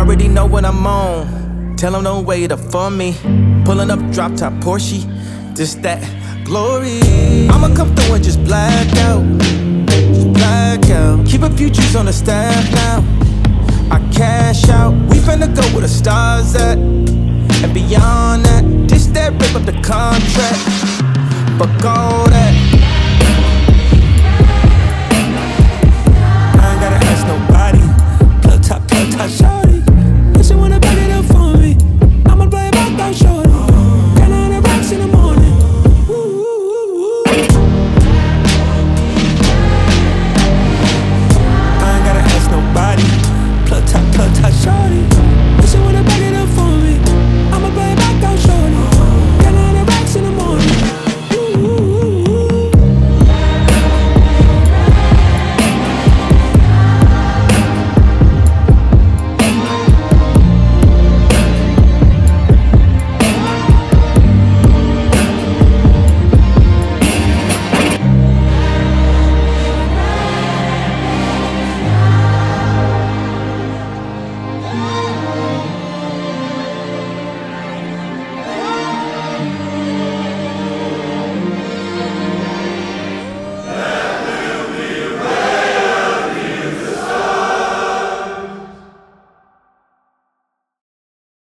already know what I'm on. Tell them don't wait up for me. Pulling up drop top Porsche, just that glory. I'ma come through and just black out, just black out. Keep a few G's on the staff now. I cash out, we finna go where the stars at. And beyond that, this that rip up the contract. Fuck all that.